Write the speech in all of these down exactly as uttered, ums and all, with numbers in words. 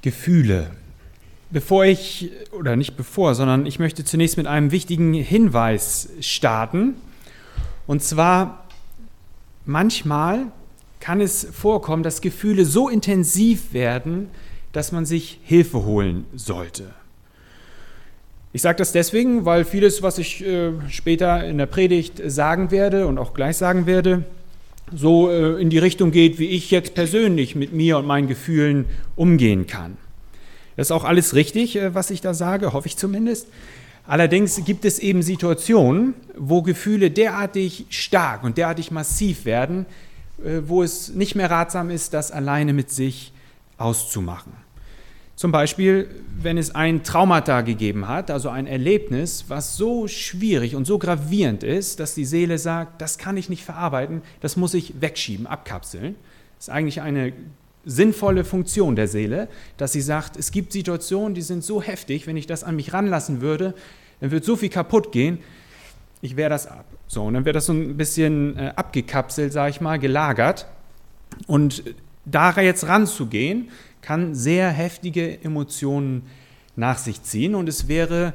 Gefühle. Bevor ich, oder nicht bevor, sondern ich möchte zunächst mit einem wichtigen Hinweis starten. Und zwar, manchmal kann es vorkommen, dass Gefühle so intensiv werden, dass man sich Hilfe holen sollte. Ich sage das deswegen, weil vieles, was ich äh, später in der Predigt sagen werde und auch gleich sagen werde, so äh, in die Richtung geht, wie ich jetzt persönlich mit mir und meinen Gefühlen umgehen kann. Das ist auch alles richtig, äh, was ich da sage, hoffe ich zumindest. Allerdings gibt es eben Situationen, wo Gefühle derartig stark und derartig massiv werden, äh, wo es nicht mehr ratsam ist, das alleine mit sich auszumachen. Zum Beispiel, wenn es ein Traumata gegeben hat, also ein Erlebnis, was so schwierig und so gravierend ist, dass die Seele sagt, das kann ich nicht verarbeiten, das muss ich wegschieben, abkapseln. Das ist eigentlich eine sinnvolle Funktion der Seele, dass sie sagt, es gibt Situationen, die sind so heftig, wenn ich das an mich ranlassen würde, dann wird so viel kaputt gehen, ich wehre das ab. So, und dann wird das so ein bisschen äh, abgekapselt, sage ich mal, gelagert. Und da jetzt ranzugehen, kann sehr heftige Emotionen nach sich ziehen und es wäre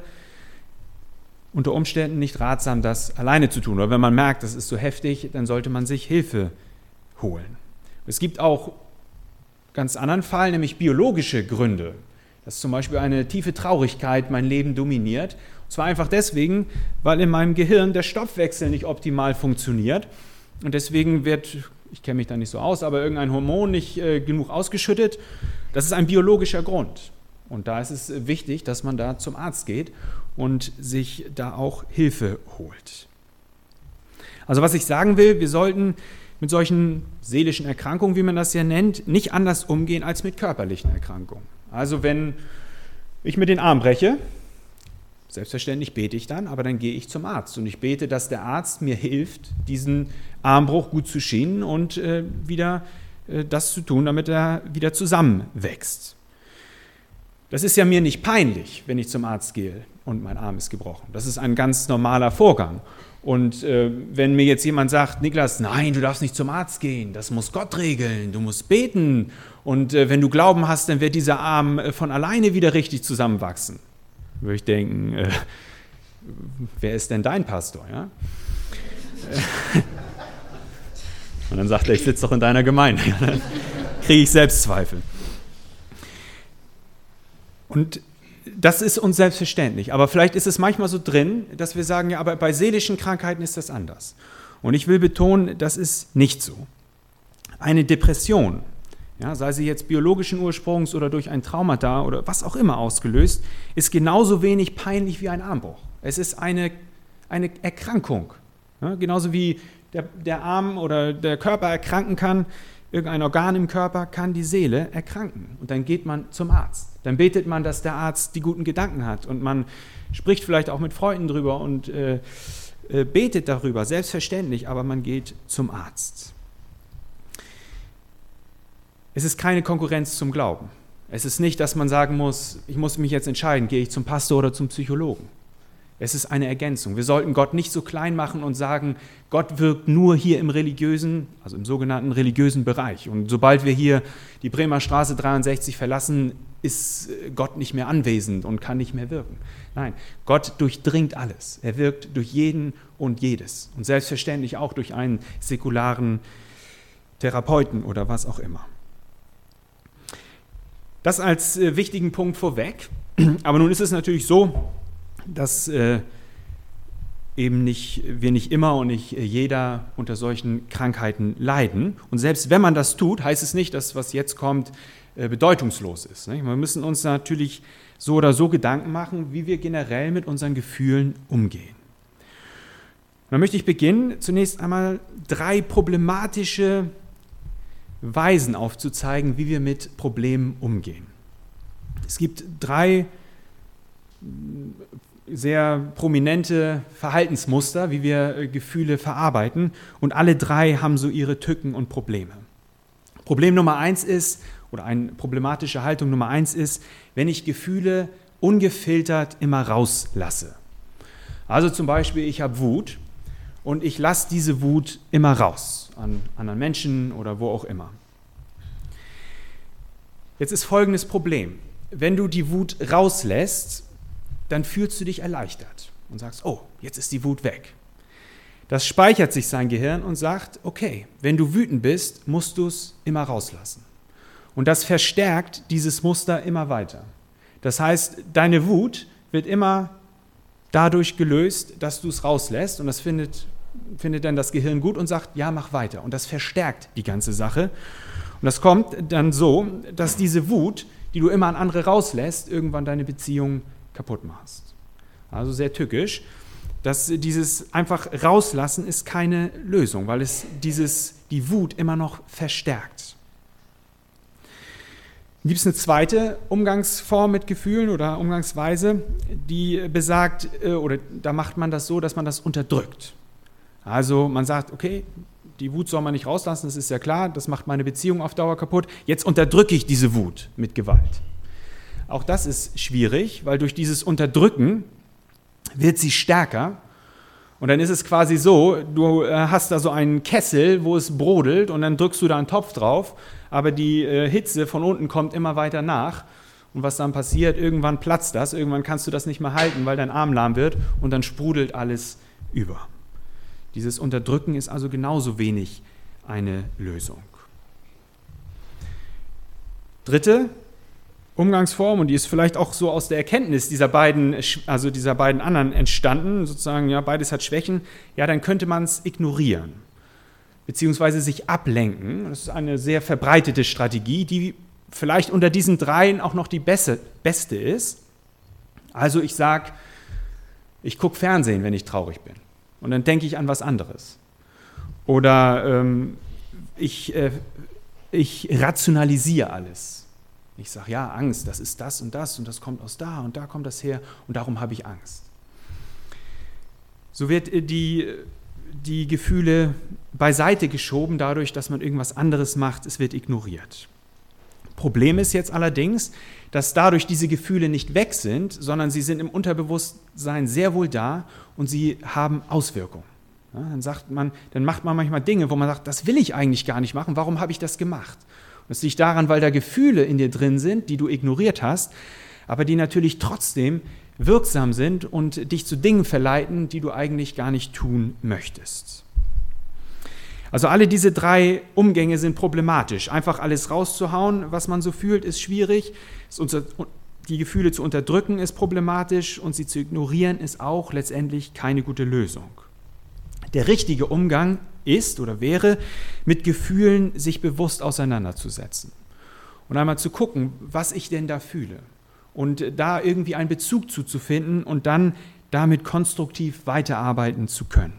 unter Umständen nicht ratsam, das alleine zu tun. Oder wenn man merkt, das ist so heftig, dann sollte man sich Hilfe holen. Es gibt auch ganz anderen Fall, nämlich biologische Gründe, dass zum Beispiel eine tiefe Traurigkeit mein Leben dominiert. Und zwar einfach deswegen, weil in meinem Gehirn der Stoffwechsel nicht optimal funktioniert und deswegen wird, ich kenne mich da nicht so aus, aber irgendein Hormon nicht äh, genug ausgeschüttet. Das ist ein biologischer Grund. Und da ist es wichtig, dass man da zum Arzt geht und sich da auch Hilfe holt. Also was ich sagen will, wir sollten mit solchen seelischen Erkrankungen, wie man das ja nennt, nicht anders umgehen als mit körperlichen Erkrankungen. Also wenn ich mir den Arm breche, selbstverständlich bete ich dann, aber dann gehe ich zum Arzt und ich bete, dass der Arzt mir hilft, diesen Armbruch gut zu schienen und äh, wieder äh, das zu tun, damit er wieder zusammenwächst. Das ist ja mir nicht peinlich, wenn ich zum Arzt gehe und mein Arm ist gebrochen. Das ist ein ganz normaler Vorgang. Und äh, wenn mir jetzt jemand sagt, Niklas, nein, du darfst nicht zum Arzt gehen, das muss Gott regeln, du musst beten und äh, wenn du Glauben hast, dann wird dieser Arm äh, von alleine wieder richtig zusammenwachsen. Würde ich denken, äh, wer ist denn dein Pastor? Ja? Und dann sagt er, ich sitze doch in deiner Gemeinde. Dann kriege ich Selbstzweifel. Und das ist uns selbstverständlich. Aber vielleicht ist es manchmal so drin, dass wir sagen, ja, aber bei seelischen Krankheiten ist das anders. Und ich will betonen, das ist nicht so. Eine Depression, ja, sei sie jetzt biologischen Ursprungs oder durch ein Traumata oder was auch immer ausgelöst, ist genauso wenig peinlich wie ein Armbruch. Es ist eine, eine Erkrankung. Ja, genauso wie der, der Arm oder der Körper erkranken kann, irgendein Organ im Körper kann die Seele erkranken. Und dann geht man zum Arzt. Dann betet man, dass der Arzt die guten Gedanken hat. Und man spricht vielleicht auch mit Freunden drüber und äh, äh, betet darüber, selbstverständlich, aber man geht zum Arzt. Es ist keine Konkurrenz zum Glauben. Es ist nicht, dass man sagen muss, ich muss mich jetzt entscheiden, gehe ich zum Pastor oder zum Psychologen. Es ist eine Ergänzung. Wir sollten Gott nicht so klein machen und sagen, Gott wirkt nur hier im religiösen, also im sogenannten religiösen Bereich. Und sobald wir hier die Bremer Straße dreiundsechzig verlassen, ist Gott nicht mehr anwesend und kann nicht mehr wirken. Nein, Gott durchdringt alles. Er wirkt durch jeden und jedes. Und selbstverständlich auch durch einen säkularen Therapeuten oder was auch immer. Das als äh, wichtigen Punkt vorweg. Aber nun ist es natürlich so, dass äh, eben nicht, wir nicht immer und nicht jeder unter solchen Krankheiten leiden. Und selbst wenn man das tut, heißt es nicht, dass was jetzt kommt, äh, bedeutungslos ist. Nicht? Wir müssen uns natürlich so oder so Gedanken machen, wie wir generell mit unseren Gefühlen umgehen. Und dann möchte ich beginnen, zunächst einmal drei problematische Weisen aufzuzeigen, wie wir mit Problemen umgehen. Es gibt drei sehr prominente Verhaltensmuster, wie wir Gefühle verarbeiten, und alle drei haben so ihre Tücken und Probleme. Problem Nummer eins ist, oder eine problematische Haltung Nummer eins ist, wenn ich Gefühle ungefiltert immer rauslasse. Also zum Beispiel, ich habe Wut und ich lasse diese Wut immer raus, an anderen Menschen oder wo auch immer. Jetzt ist folgendes Problem. Wenn du die Wut rauslässt, dann fühlst du dich erleichtert und sagst, oh, jetzt ist die Wut weg. Das speichert sich sein Gehirn und sagt, okay, wenn du wütend bist, musst du es immer rauslassen. Und das verstärkt dieses Muster immer weiter. Das heißt, deine Wut wird immer dadurch gelöst, dass du es rauslässt und das findet, findet dann das Gehirn gut und sagt, ja, mach weiter. Und das verstärkt die ganze Sache. Und das kommt dann so, dass diese Wut, die du immer an andere rauslässt, irgendwann deine Beziehung kaputt machst. Also sehr tückisch. Dass dieses einfach rauslassen ist keine Lösung, weil es dieses, die Wut immer noch verstärkt. Gibt es eine zweite Umgangsform mit Gefühlen oder Umgangsweise, die besagt, oder da macht man das so, dass man das unterdrückt. Also man sagt, okay, die Wut soll man nicht rauslassen, das ist ja klar, das macht meine Beziehung auf Dauer kaputt. Jetzt unterdrücke ich diese Wut mit Gewalt. Auch das ist schwierig, weil durch dieses Unterdrücken wird sie stärker. Und dann ist es quasi so, du hast da so einen Kessel, wo es brodelt und dann drückst du da einen Topf drauf, aber die Hitze von unten kommt immer weiter nach. Und was dann passiert, irgendwann platzt das, irgendwann kannst du das nicht mehr halten, weil dein Arm lahm wird und dann sprudelt alles über. Dieses Unterdrücken ist also genauso wenig eine Lösung. Dritte Umgangsform, und die ist vielleicht auch so aus der Erkenntnis dieser beiden, also dieser beiden anderen entstanden, sozusagen, ja, beides hat Schwächen, ja, dann könnte man es ignorieren, beziehungsweise sich ablenken. Das ist eine sehr verbreitete Strategie, die vielleicht unter diesen dreien auch noch die beste, beste ist. Also ich sage, ich gucke Fernsehen, wenn ich traurig bin. Und dann denke ich an was anderes. Oder ähm, ich, äh, ich rationalisiere alles. Ich sage, ja, Angst, das ist das und das und das kommt aus da und da kommt das her und darum habe ich Angst. So wird die, die Gefühle beiseite geschoben dadurch, dass man irgendwas anderes macht, es wird ignoriert. Problem ist jetzt allerdings, dass dadurch diese Gefühle nicht weg sind, sondern sie sind im Unterbewusstsein sehr wohl da und sie haben Auswirkungen. Ja, dann sagt man, dann macht man manchmal Dinge, wo man sagt, das will ich eigentlich gar nicht machen, warum habe ich das gemacht? Und das liegt daran, weil da Gefühle in dir drin sind, die du ignoriert hast, aber die natürlich trotzdem wirksam sind und dich zu Dingen verleiten, die du eigentlich gar nicht tun möchtest. Also alle diese drei Umgänge sind problematisch. Einfach alles rauszuhauen, was man so fühlt, ist schwierig. Die Gefühle zu unterdrücken ist problematisch und sie zu ignorieren ist auch letztendlich keine gute Lösung. Der richtige Umgang ist oder wäre, mit Gefühlen sich bewusst auseinanderzusetzen und einmal zu gucken, was ich denn da fühle und da irgendwie einen Bezug zuzufinden und dann damit konstruktiv weiterarbeiten zu können.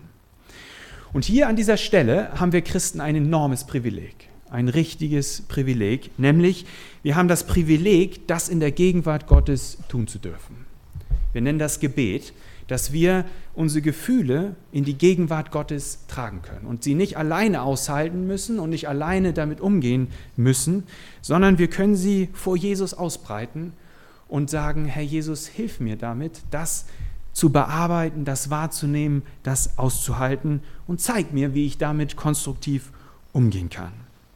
Und hier an dieser Stelle haben wir Christen ein enormes Privileg, ein richtiges Privileg, nämlich wir haben das Privileg, das in der Gegenwart Gottes tun zu dürfen. Wir nennen das Gebet, dass wir unsere Gefühle in die Gegenwart Gottes tragen können und sie nicht alleine aushalten müssen und nicht alleine damit umgehen müssen, sondern wir können sie vor Jesus ausbreiten und sagen, Herr Jesus, hilf mir damit, das zu bearbeiten, das wahrzunehmen, das auszuhalten und zeig mir, wie ich damit konstruktiv umgehen kann.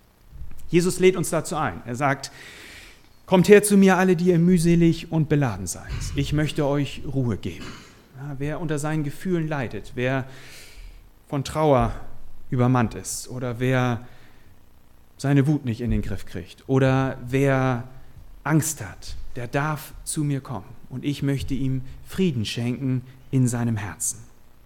Jesus lädt uns dazu ein. Er sagt, kommt her zu mir alle, die ihr mühselig und beladen seid. Ich möchte euch Ruhe geben. Ja, wer unter seinen Gefühlen leidet, wer von Trauer übermannt ist oder wer seine Wut nicht in den Griff kriegt oder wer Angst hat, der darf zu mir kommen und ich möchte ihm Frieden schenken in seinem Herzen.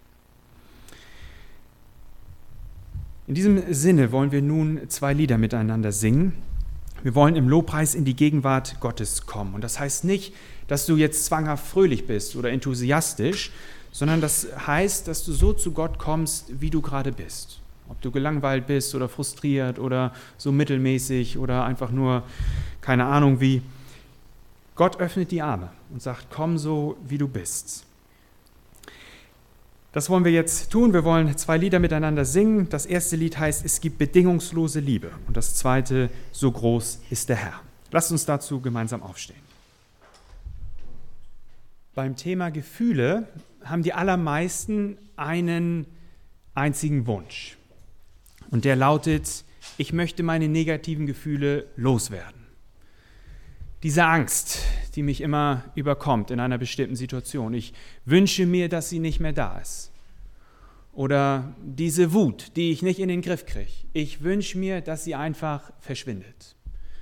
In diesem Sinne wollen wir nun zwei Lieder miteinander singen. Wir wollen im Lobpreis in die Gegenwart Gottes kommen. Und das heißt nicht, dass du jetzt zwanghaft fröhlich bist oder enthusiastisch, sondern das heißt, dass du so zu Gott kommst, wie du gerade bist. Ob du gelangweilt bist oder frustriert oder so mittelmäßig oder einfach nur keine Ahnung wie. Gott öffnet die Arme und sagt, komm so, wie du bist. Das wollen wir jetzt tun. Wir wollen zwei Lieder miteinander singen. Das erste Lied heißt, es gibt bedingungslose Liebe. Und das zweite, so groß ist der Herr. Lasst uns dazu gemeinsam aufstehen. Beim Thema Gefühle haben die allermeisten einen einzigen Wunsch. Und der lautet, ich möchte meine negativen Gefühle loswerden. Diese Angst, die mich immer überkommt in einer bestimmten Situation. Ich wünsche mir, dass sie nicht mehr da ist. Oder diese Wut, die ich nicht in den Griff kriege. Ich wünsche mir, dass sie einfach verschwindet.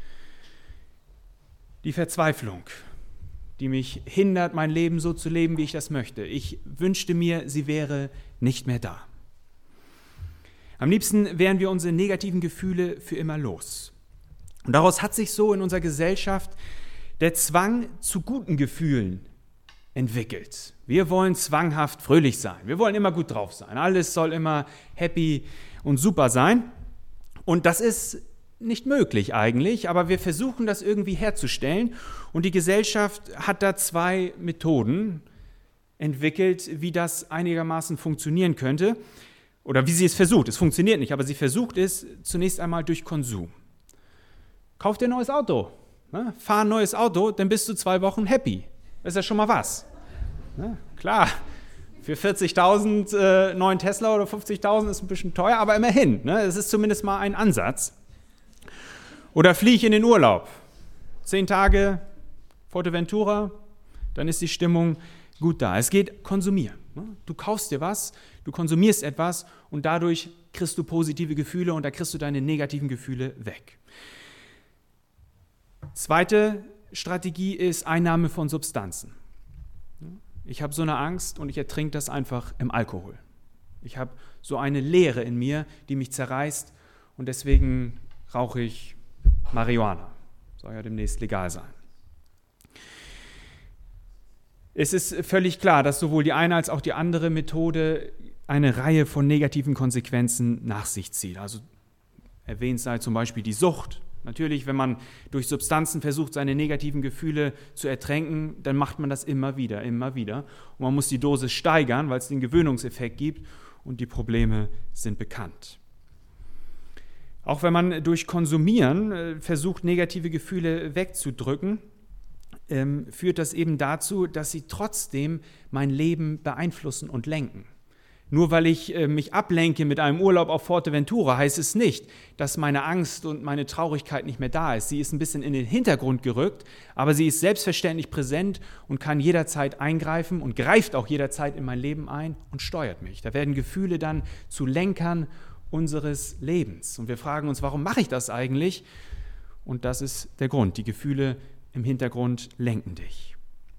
Die Verzweiflung, die mich hindert, mein Leben so zu leben, wie ich das möchte. Ich wünschte mir, sie wäre nicht mehr da. Am liebsten wären wir unsere negativen Gefühle für immer los. Und daraus hat sich so in unserer Gesellschaft der Zwang zu guten Gefühlen entwickelt. Wir wollen zwanghaft fröhlich sein. Wir wollen immer gut drauf sein. Alles soll immer happy und super sein. Und das ist nicht möglich eigentlich, aber wir versuchen das irgendwie herzustellen. Und die Gesellschaft hat da zwei Methoden entwickelt, wie das einigermaßen funktionieren könnte. Oder wie sie es versucht. Es funktioniert nicht, aber sie versucht es zunächst einmal durch Konsum. Kauf dir ein neues Auto, ne? Fahr ein neues Auto, dann bist du zwei Wochen happy. Das ist ja schon mal was. Ne? Klar, für vierzigtausend äh, neuen Tesla oder fünfzigtausend ist ein bisschen teuer, aber immerhin. Ne? Es ist zumindest mal ein Ansatz. Oder flieg in den Urlaub. Zehn Tage Fuerteventura, dann ist die Stimmung gut da. Es geht konsumieren. Ne? Du kaufst dir was, du konsumierst etwas und dadurch kriegst du positive Gefühle und da kriegst du deine negativen Gefühle weg. Zweite Strategie ist Einnahme von Substanzen. Ich habe so eine Angst und ich ertrinke das einfach im Alkohol. Ich habe so eine Leere in mir, die mich zerreißt und deswegen rauche ich Marihuana. Soll ja demnächst legal sein. Es ist völlig klar, dass sowohl die eine als auch die andere Methode eine Reihe von negativen Konsequenzen nach sich zieht. Also erwähnt sei zum Beispiel die Sucht. Natürlich, wenn man durch Substanzen versucht, seine negativen Gefühle zu ertränken, dann macht man das immer wieder, immer wieder. Und man muss die Dosis steigern, weil es den Gewöhnungseffekt gibt und die Probleme sind bekannt. Auch wenn man durch Konsumieren äh, versucht, negative Gefühle wegzudrücken, ähm, führt das eben dazu, dass sie trotzdem mein Leben beeinflussen und lenken. Nur weil ich äh, mich ablenke mit einem Urlaub auf Fuerteventura, heißt es nicht, dass meine Angst und meine Traurigkeit nicht mehr da ist. Sie ist ein bisschen in den Hintergrund gerückt, aber sie ist selbstverständlich präsent und kann jederzeit eingreifen und greift auch jederzeit in mein Leben ein und steuert mich. Da werden Gefühle dann zu Lenkern unseres Lebens. Und wir fragen uns, warum mache ich das eigentlich? Und das ist der Grund. Die Gefühle im Hintergrund lenken dich.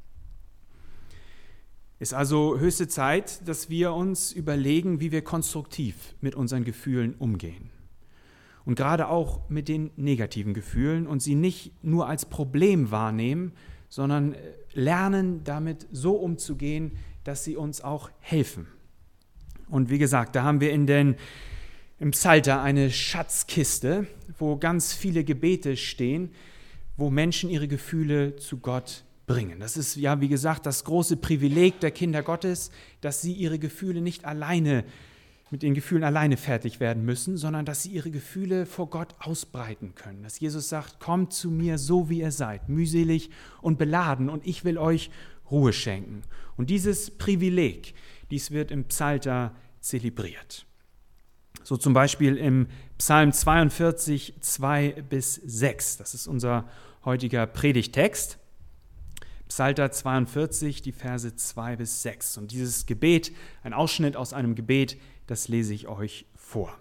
Es ist also höchste Zeit, dass wir uns überlegen, wie wir konstruktiv mit unseren Gefühlen umgehen. Und gerade auch mit den negativen Gefühlen und sie nicht nur als Problem wahrnehmen, sondern lernen, damit so umzugehen, dass sie uns auch helfen. Und wie gesagt, da haben wir in den, im Psalter eine Schatzkiste, wo ganz viele Gebete stehen, wo Menschen ihre Gefühle zu Gott bringen. Das ist ja, wie gesagt, das große Privileg der Kinder Gottes, dass sie ihre Gefühle nicht alleine, mit den Gefühlen alleine fertig werden müssen, sondern dass sie ihre Gefühle vor Gott ausbreiten können. Dass Jesus sagt, kommt zu mir so, wie ihr seid, mühselig und beladen und ich will euch Ruhe schenken. Und dieses Privileg, dies wird im Psalter zelebriert. So zum Beispiel im Psalm zweiundvierzig, zwei bis sechs. Das ist unser heutiger Predigttext. Psalter zweiundvierzig, die Verse zwei bis sechs. Und dieses Gebet, ein Ausschnitt aus einem Gebet, das lese ich euch vor.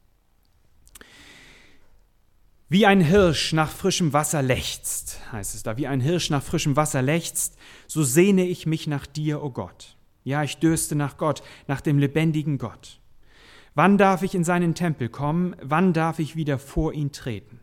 Wie ein Hirsch nach frischem Wasser lechzt, heißt es da, wie ein Hirsch nach frischem Wasser lechzt, so sehne ich mich nach dir, o Gott. Ja, ich dürste nach Gott, nach dem lebendigen Gott. Wann darf ich in seinen Tempel kommen? Wann darf ich wieder vor ihn treten?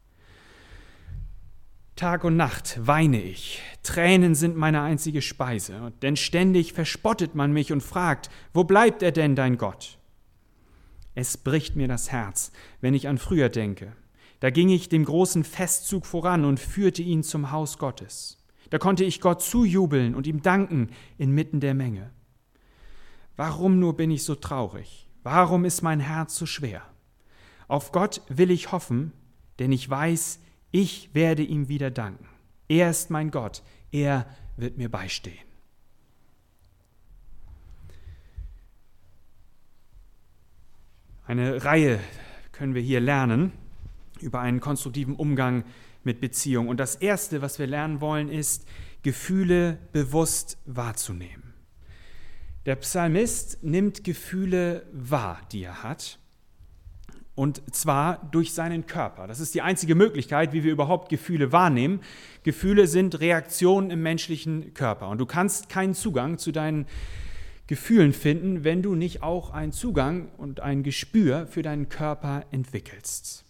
Tag und Nacht weine ich, Tränen sind meine einzige Speise, denn ständig verspottet man mich und fragt, wo bleibt er denn, dein Gott? Es bricht mir das Herz, wenn ich an früher denke. Da ging ich dem großen Festzug voran und führte ihn zum Haus Gottes. Da konnte ich Gott zujubeln und ihm danken inmitten der Menge. Warum nur bin ich so traurig? Warum ist mein Herz so schwer? Auf Gott will ich hoffen, denn ich weiß, ich werde ihm wieder danken. Er ist mein Gott, er wird mir beistehen. Eine Reihe können wir hier lernen über einen konstruktiven Umgang mit Beziehungen. Und das Erste, was wir lernen wollen, ist, Gefühle bewusst wahrzunehmen. Der Psalmist nimmt Gefühle wahr, die er hat, und zwar durch seinen Körper. Das ist die einzige Möglichkeit, wie wir überhaupt Gefühle wahrnehmen. Gefühle sind Reaktionen im menschlichen Körper. Und du kannst keinen Zugang zu deinen Gefühlen finden, wenn du nicht auch einen Zugang und ein Gespür für deinen Körper entwickelst.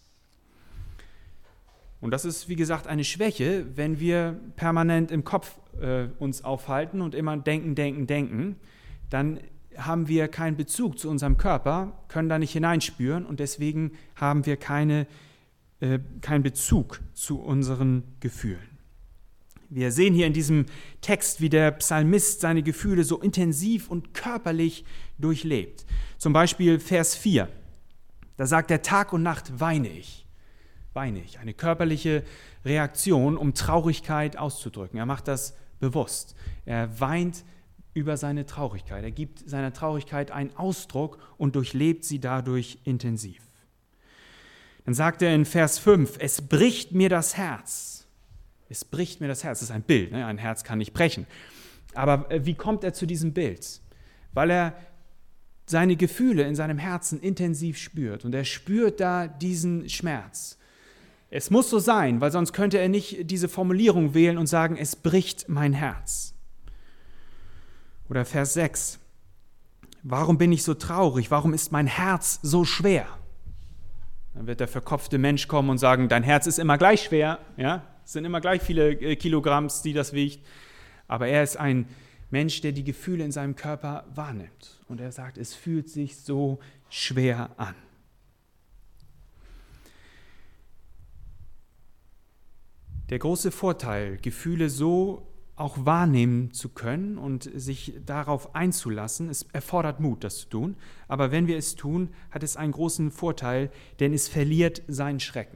Und das ist, wie gesagt, eine Schwäche, wenn wir permanent im Kopf äh, uns aufhalten und immer denken, denken, denken, dann haben wir keinen Bezug zu unserem Körper, können da nicht hineinspüren und deswegen haben wir keine, äh, keinen Bezug zu unseren Gefühlen. Wir sehen hier in diesem Text, wie der Psalmist seine Gefühle so intensiv und körperlich durchlebt. Zum Beispiel Vers vier, da sagt er, Tag und Nacht weine ich. Weine ich, eine körperliche Reaktion, um Traurigkeit auszudrücken. Er macht das bewusst. Er weint über seine Traurigkeit. Er gibt seiner Traurigkeit einen Ausdruck und durchlebt sie dadurch intensiv. Dann sagt er in Vers fünf, es bricht mir das Herz. Es bricht mir das Herz. Das ist ein Bild, ne? Ein Herz kann nicht brechen. Aber wie kommt er zu diesem Bild? Weil er seine Gefühle in seinem Herzen intensiv spürt und er spürt da diesen Schmerz. Es muss so sein, weil sonst könnte er nicht diese Formulierung wählen und sagen, es bricht mein Herz. Oder Vers sechs. Warum bin ich so traurig? Warum ist mein Herz so schwer? Dann wird der verkopfte Mensch kommen und sagen, dein Herz ist immer gleich schwer. Ja? Es sind immer gleich viele Kilogramms, die das wiegt. Aber er ist ein Mensch, der die Gefühle in seinem Körper wahrnimmt. Und er sagt, es fühlt sich so schwer an. Der große Vorteil, Gefühle so auch wahrnehmen zu können und sich darauf einzulassen, es erfordert Mut, das zu tun, aber wenn wir es tun, hat es einen großen Vorteil, denn es verliert seinen Schrecken.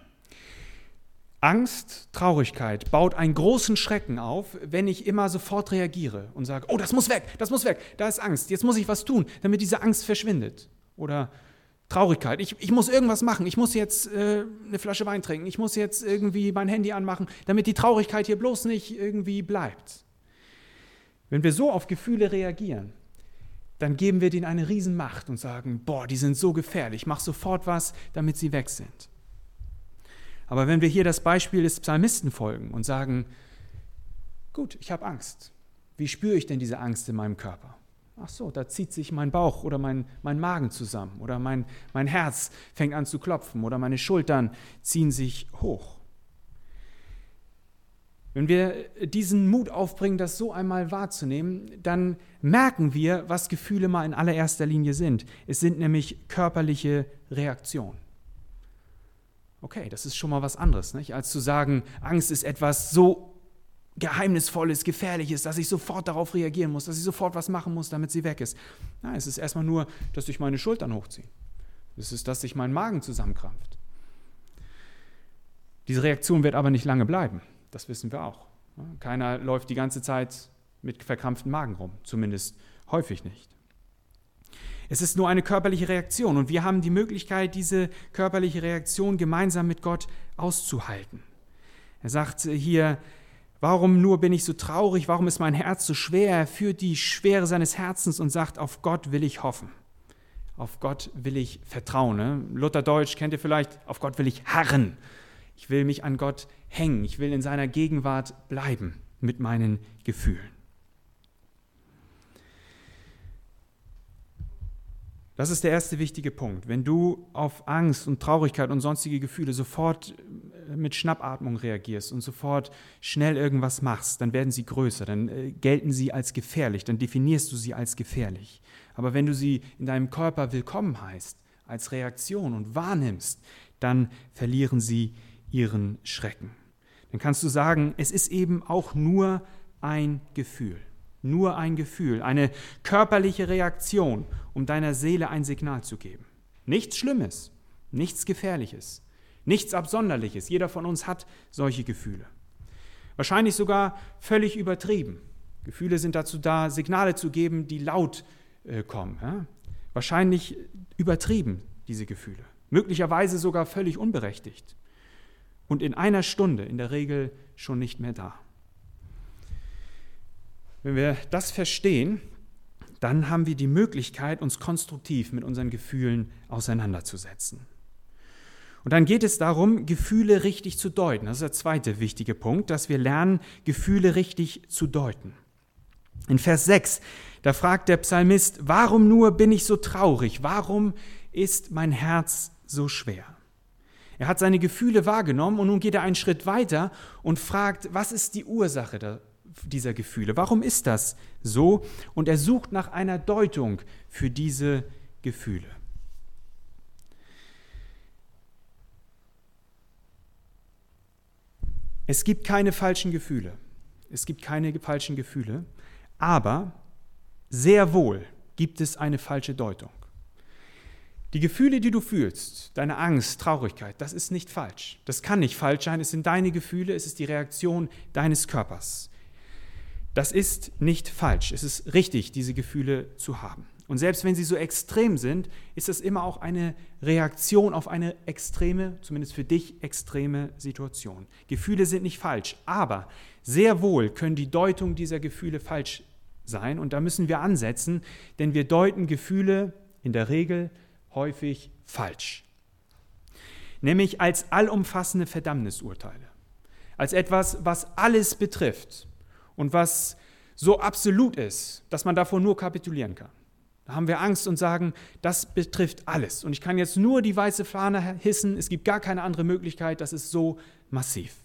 Angst, Traurigkeit baut einen großen Schrecken auf, wenn ich immer sofort reagiere und sage, oh, das muss weg, das muss weg, da ist Angst, jetzt muss ich was tun, damit diese Angst verschwindet. Oder Traurigkeit, ich, ich muss irgendwas machen, ich muss jetzt äh, eine Flasche Wein trinken, ich muss jetzt irgendwie mein Handy anmachen, damit die Traurigkeit hier bloß nicht irgendwie bleibt. Wenn wir so auf Gefühle reagieren, dann geben wir denen eine Riesenmacht und sagen, boah, die sind so gefährlich, mach sofort was, damit sie weg sind. Aber wenn wir hier das Beispiel des Psalmisten folgen und sagen, gut, ich habe Angst, wie spüre ich denn diese Angst in meinem Körper? Ach so, da zieht sich mein Bauch oder mein, mein Magen zusammen oder mein, mein Herz fängt an zu klopfen oder meine Schultern ziehen sich hoch. Wenn wir diesen Mut aufbringen, das so einmal wahrzunehmen, dann merken wir, was Gefühle mal in allererster Linie sind. Es sind nämlich körperliche Reaktionen. Okay, das ist schon mal was anderes, nicht? Als zu sagen, Angst ist etwas so Geheimnisvolles, Gefährliches, dass ich sofort darauf reagieren muss, dass ich sofort was machen muss, damit sie weg ist. Nein, es ist erstmal nur, dass sich meine Schultern hochziehen. Es ist, dass sich mein Magen zusammenkrampft. Diese Reaktion wird aber nicht lange bleiben, das wissen wir auch. Keiner läuft die ganze Zeit mit verkrampftem Magen rum, zumindest häufig nicht. Es ist nur eine körperliche Reaktion und wir haben die Möglichkeit, diese körperliche Reaktion gemeinsam mit Gott auszuhalten. Er sagt hier, warum nur bin ich so traurig, warum ist mein Herz so schwer? Er führt die Schwere seines Herzens und sagt, auf Gott will ich hoffen. Auf Gott will ich vertrauen. Ne? Lutherdeutsch kennt ihr vielleicht, auf Gott will ich harren. Ich will mich an Gott hängen. Ich will in seiner Gegenwart bleiben mit meinen Gefühlen. Das ist der erste wichtige Punkt. Wenn du auf Angst und Traurigkeit und sonstige Gefühle sofort mit Schnappatmung reagierst und sofort schnell irgendwas machst, dann werden sie größer, dann gelten sie als gefährlich, dann definierst du sie als gefährlich. Aber wenn du sie in deinem Körper willkommen heißt, als Reaktion und wahrnimmst, dann verlieren sie ihren Schrecken. Dann kannst du sagen, es ist eben auch nur ein Gefühl. Nur ein Gefühl, eine körperliche Reaktion, um deiner Seele ein Signal zu geben. Nichts Schlimmes, nichts Gefährliches, nichts Absonderliches. Jeder von uns hat solche Gefühle. Wahrscheinlich sogar völlig übertrieben. Gefühle sind dazu da, Signale zu geben, die laut äh, kommen. Ja? Wahrscheinlich übertrieben, diese Gefühle. möglicherweise sogar völlig unberechtigt und in einer Stunde in der Regel schon nicht mehr da. Wenn wir das verstehen, dann haben wir die Möglichkeit, uns konstruktiv mit unseren Gefühlen auseinanderzusetzen. Und dann geht es darum, Gefühle richtig zu deuten. Das ist der zweite wichtige Punkt, dass wir lernen, Gefühle richtig zu deuten. In Vers sechs, da fragt der Psalmist, warum nur bin ich so traurig? Warum ist mein Herz so schwer? Er hat seine Gefühle wahrgenommen und nun geht er einen Schritt weiter und fragt, was ist die Ursache dieser Gefühle? Warum ist das so? Und er sucht nach einer Deutung für diese Gefühle. Es gibt keine falschen Gefühle. Es gibt keine falschen Gefühle, aber sehr wohl gibt es eine falsche Deutung. Die Gefühle, die du fühlst, deine Angst, Traurigkeit, das ist nicht falsch. Das kann nicht falsch sein, es sind deine Gefühle, es ist die Reaktion deines Körpers. Das ist nicht falsch, es ist richtig, diese Gefühle zu haben. Und selbst wenn sie so extrem sind, ist das immer auch eine Reaktion auf eine extreme, zumindest für dich extreme Situation. Gefühle sind nicht falsch, aber sehr wohl können die Deutung dieser Gefühle falsch sein. Und da müssen wir ansetzen, denn wir deuten Gefühle in der Regel häufig falsch. Nämlich als allumfassende Verdammnisurteile. Als etwas, was alles betrifft und was so absolut ist, dass man davor nur kapitulieren kann. Da haben wir Angst und sagen, das betrifft alles. Und ich kann jetzt nur die weiße Fahne hissen, es gibt gar keine andere Möglichkeit, das ist so massiv.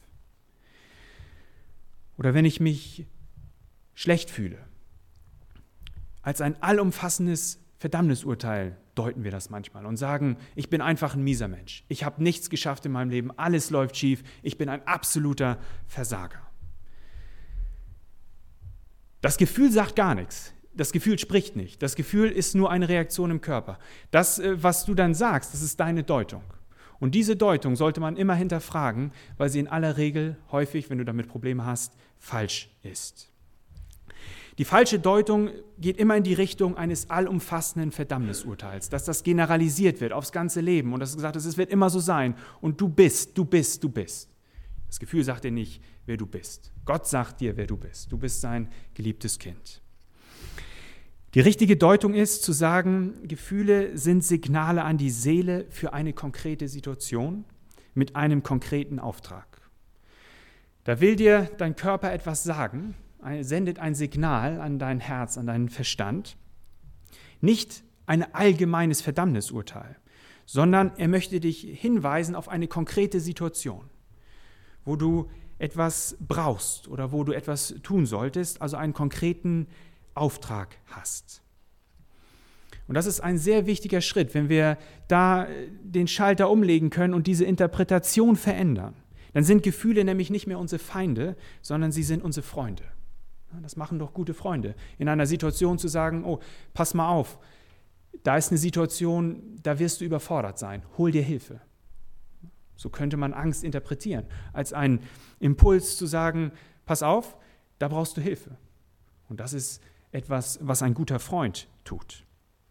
Oder wenn ich mich schlecht fühle, als ein allumfassendes Verdammnisurteil deuten wir das manchmal und sagen, ich bin einfach ein mieser Mensch. Ich habe nichts geschafft in meinem Leben, alles läuft schief, ich bin ein absoluter Versager. Das Gefühl sagt gar nichts. Das Gefühl spricht nicht. Das Gefühl ist nur eine Reaktion im Körper. Das, was du dann sagst, das ist deine Deutung. Und diese Deutung sollte man immer hinterfragen, weil sie in aller Regel häufig, wenn du damit Probleme hast, falsch ist. Die falsche Deutung geht immer in die Richtung eines allumfassenden Verdammnisurteils, dass das generalisiert wird aufs ganze Leben und dass gesagt ist, es wird immer so sein und du bist, du bist, du bist. Das Gefühl sagt dir nicht, wer du bist. Gott sagt dir, wer du bist. Du bist sein geliebtes Kind. Die richtige Deutung ist, zu sagen, Gefühle sind Signale an die Seele für eine konkrete Situation mit einem konkreten Auftrag. Da will dir dein Körper etwas sagen, sendet ein Signal an dein Herz, an deinen Verstand. Nicht ein allgemeines Verdammnisurteil, sondern er möchte dich hinweisen auf eine konkrete Situation, wo du etwas brauchst oder wo du etwas tun solltest, also einen konkreten Auftrag hast. Und das ist ein sehr wichtiger Schritt, wenn wir da den Schalter umlegen können und diese Interpretation verändern. Dann sind Gefühle nämlich nicht mehr unsere Feinde, sondern sie sind unsere Freunde. Das machen doch gute Freunde. In einer Situation zu sagen, oh, pass mal auf, da ist eine Situation, da wirst du überfordert sein, hol dir Hilfe. So könnte man Angst interpretieren, als einen Impuls zu sagen, pass auf, da brauchst du Hilfe. Und das ist etwas, was ein guter Freund tut.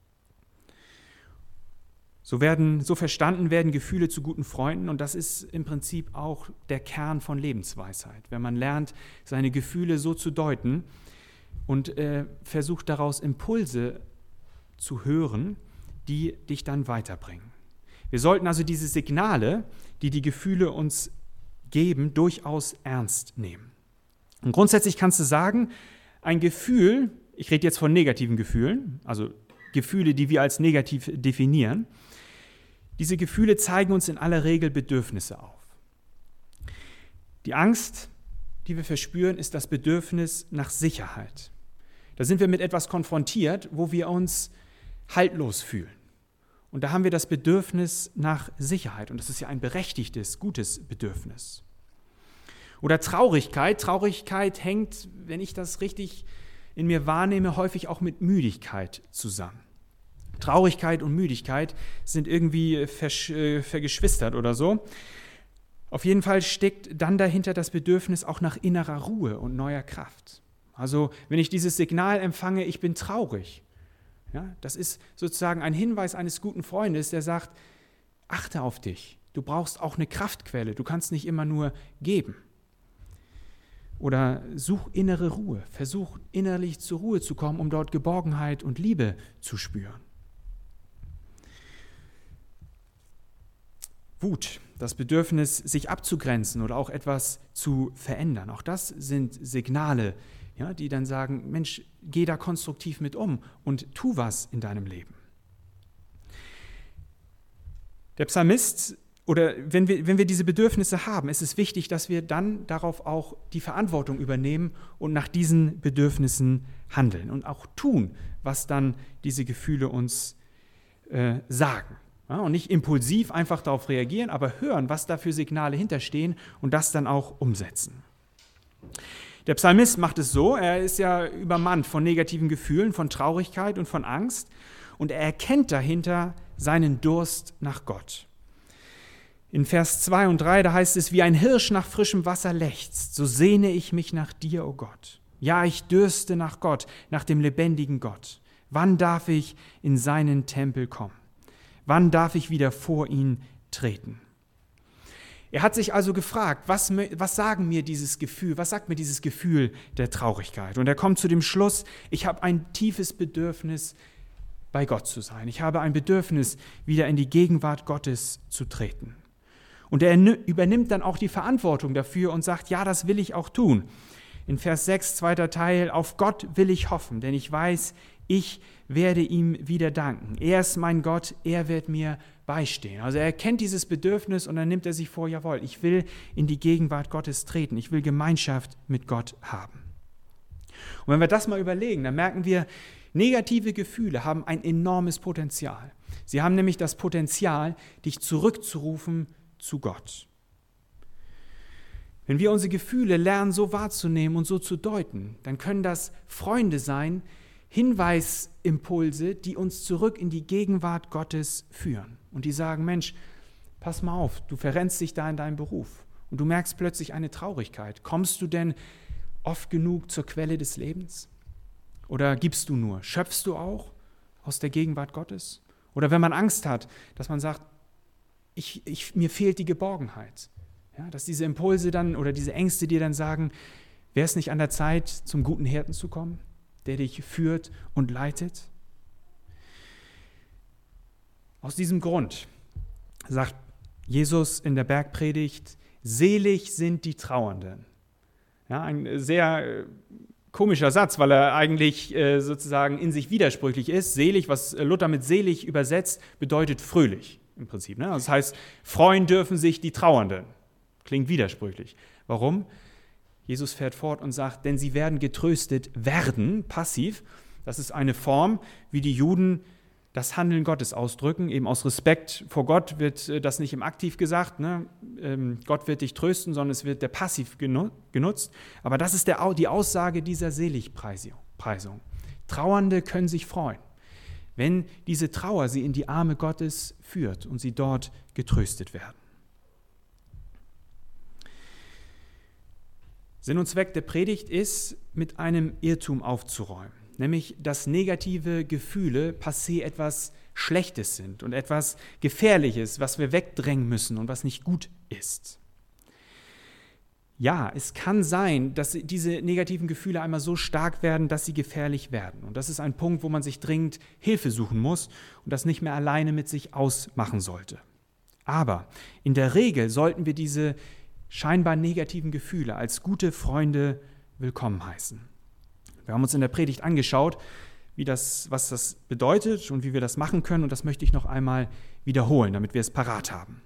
So werden, so verstanden werden Gefühle zu guten Freunden und das ist im Prinzip auch der Kern von Lebensweisheit. Wenn man lernt, seine Gefühle so zu deuten und äh, versucht daraus Impulse zu hören, die dich dann weiterbringen. Wir sollten also diese Signale, die die Gefühle uns geben, durchaus ernst nehmen. Und grundsätzlich kannst du sagen, ein Gefühl, ich rede jetzt von negativen Gefühlen, also Gefühle, die wir als negativ definieren, diese Gefühle zeigen uns in aller Regel Bedürfnisse auf. Die Angst, die wir verspüren, ist das Bedürfnis nach Sicherheit. Da sind wir mit etwas konfrontiert, wo wir uns haltlos fühlen. Und da haben wir das Bedürfnis nach Sicherheit. Und das ist ja ein berechtigtes, gutes Bedürfnis. Oder Traurigkeit. Traurigkeit hängt, wenn ich das richtig in mir wahrnehme, häufig auch mit Müdigkeit zusammen. Traurigkeit und Müdigkeit sind irgendwie versch- äh, vergeschwistert oder so. Auf jeden Fall steckt dann dahinter das Bedürfnis auch nach innerer Ruhe und neuer Kraft. Also wenn ich dieses Signal empfange, ich bin traurig, ja, das ist sozusagen ein Hinweis eines guten Freundes, der sagt, achte auf dich. Du brauchst auch eine Kraftquelle. Du kannst nicht immer nur geben. Oder such innere Ruhe. Versuch innerlich zur Ruhe zu kommen, um dort Geborgenheit und Liebe zu spüren. Wut, das Bedürfnis, sich abzugrenzen oder auch etwas zu verändern. Auch das sind Signale, ja, die dann sagen, Mensch, geh da konstruktiv mit um und tu was in deinem Leben. Der Psalmist, oder wenn wir, wenn wir diese Bedürfnisse haben, ist es wichtig, dass wir dann darauf auch die Verantwortung übernehmen und nach diesen Bedürfnissen handeln und auch tun, was dann diese Gefühle uns äh, sagen. Ja, und nicht impulsiv einfach darauf reagieren, aber hören, was da für Signale hinterstehen und das dann auch umsetzen. Der Psalmist macht es so, er ist ja übermannt von negativen Gefühlen, von Traurigkeit und von Angst und er erkennt dahinter seinen Durst nach Gott. In Vers zwei und drei, da heißt es, wie ein Hirsch nach frischem Wasser lechzt, so sehne ich mich nach dir, o Gott. Ja, ich dürste nach Gott, nach dem lebendigen Gott. Wann darf ich in seinen Tempel kommen? Wann darf ich wieder vor ihn treten? Er hat sich also gefragt, was, was sagen mir dieses Gefühl, was sagt mir dieses Gefühl der Traurigkeit? Und er kommt zu dem Schluss, ich habe ein tiefes Bedürfnis, bei Gott zu sein. Ich habe ein Bedürfnis, wieder in die Gegenwart Gottes zu treten. Und er übernimmt dann auch die Verantwortung dafür und sagt, ja, das will ich auch tun. In Vers sechs, zweiter Teil, auf Gott will ich hoffen, denn ich weiß, ich werde ihm wieder danken. Er ist mein Gott, er wird mir beistehen. Also er erkennt dieses Bedürfnis und dann nimmt er sich vor, jawohl, ich will in die Gegenwart Gottes treten, ich will Gemeinschaft mit Gott haben. Und wenn wir das mal überlegen, dann merken wir, negative Gefühle haben ein enormes Potenzial. Sie haben nämlich das Potenzial, dich zurückzurufen zu Gott. Wenn wir unsere Gefühle lernen, so wahrzunehmen und so zu deuten, dann können das Freunde sein, Hinweisimpulse, die uns zurück in die Gegenwart Gottes führen. Und die sagen, Mensch, pass mal auf, du verrennst dich da in deinem Beruf und du merkst plötzlich eine Traurigkeit. Kommst du denn oft genug zur Quelle des Lebens? Oder gibst du nur? Schöpfst du auch aus der Gegenwart Gottes? Oder wenn man Angst hat, dass man sagt, ich, ich, mir fehlt die Geborgenheit. Ja, dass diese Impulse dann oder diese Ängste dir dann sagen, wäre es nicht an der Zeit, zum guten Hirten zu kommen, der dich führt und leitet? Aus diesem Grund sagt Jesus in der Bergpredigt, selig sind die Trauernden. Ja, ein sehr komischer Satz, weil er eigentlich äh, sozusagen in sich widersprüchlich ist. Selig, was Luther mit selig übersetzt, bedeutet fröhlich im Prinzip. Ne? Das heißt, freuen dürfen sich die Trauernden. Klingt widersprüchlich. Warum? Jesus fährt fort und sagt, denn sie werden getröstet werden, passiv. Das ist eine Form, wie die Juden das Handeln Gottes ausdrücken. Eben aus Respekt vor Gott wird das nicht im Aktiv gesagt, ne? ähm, Gott wird dich trösten, sondern es wird der Passiv genutzt. Aber das ist der, die Aussage dieser Seligpreisung. Trauernde können sich freuen, wenn diese Trauer sie in die Arme Gottes führt und sie dort getröstet werden. Sinn und Zweck der Predigt ist, mit einem Irrtum aufzuräumen, nämlich dass negative Gefühle passé etwas Schlechtes sind und etwas Gefährliches, was wir wegdrängen müssen und was nicht gut ist. Ja, es kann sein, dass diese negativen Gefühle einmal so stark werden, dass sie gefährlich werden. Und das ist ein Punkt, wo man sich dringend Hilfe suchen muss und das nicht mehr alleine mit sich ausmachen sollte. Aber in der Regel sollten wir diese scheinbar negativen Gefühle als gute Freunde willkommen heißen. Wir haben uns in der Predigt angeschaut, wie das, was das bedeutet und wie wir das machen können. Und das möchte ich noch einmal wiederholen, damit wir es parat haben.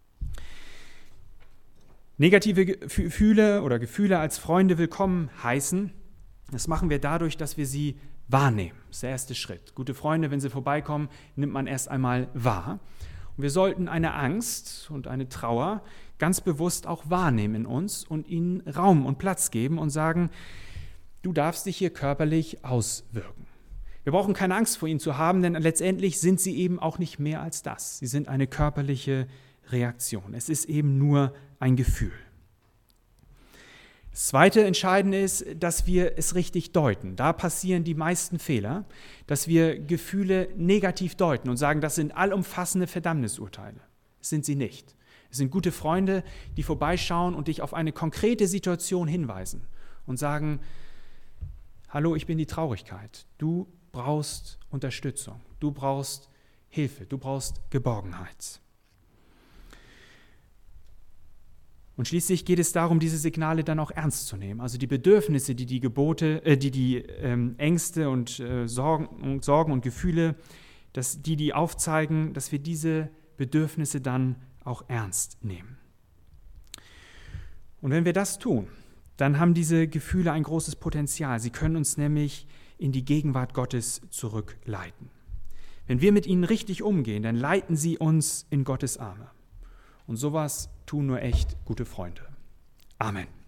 Negative Gefühle oder Gefühle als Freunde willkommen heißen, das machen wir dadurch, dass wir sie wahrnehmen. Das ist der erste Schritt. Gute Freunde, wenn sie vorbeikommen, nimmt man erst einmal wahr. Und wir sollten eine Angst und eine Trauer ganz bewusst auch wahrnehmen in uns und ihnen Raum und Platz geben und sagen, du darfst dich hier körperlich auswirken. Wir brauchen keine Angst vor ihnen zu haben, denn letztendlich sind sie eben auch nicht mehr als das. Sie sind eine körperliche Reaktion. Es ist eben nur ein Gefühl. Das zweite Entscheidende ist, dass wir es richtig deuten. Da passieren die meisten Fehler, dass wir Gefühle negativ deuten und sagen, das sind allumfassende Verdammnisurteile. sind sie nicht. Es sind gute Freunde, die vorbeischauen und dich auf eine konkrete Situation hinweisen und sagen, hallo, ich bin die Traurigkeit. Du brauchst Unterstützung, du brauchst Hilfe, du brauchst Geborgenheit. Und schließlich geht es darum, diese Signale dann auch ernst zu nehmen. Also die Bedürfnisse, die die Gebote, äh, die die ähm, Ängste und äh, Sorgen, Sorgen und Gefühle, dass die die aufzeigen, dass wir diese Bedürfnisse dann auch ernst nehmen. Und wenn wir das tun, dann haben diese Gefühle ein großes Potenzial. Sie können uns nämlich in die Gegenwart Gottes zurückleiten. Wenn wir mit ihnen richtig umgehen, dann leiten sie uns in Gottes Arme. Und sowas tun nur echt gute Freunde. Amen.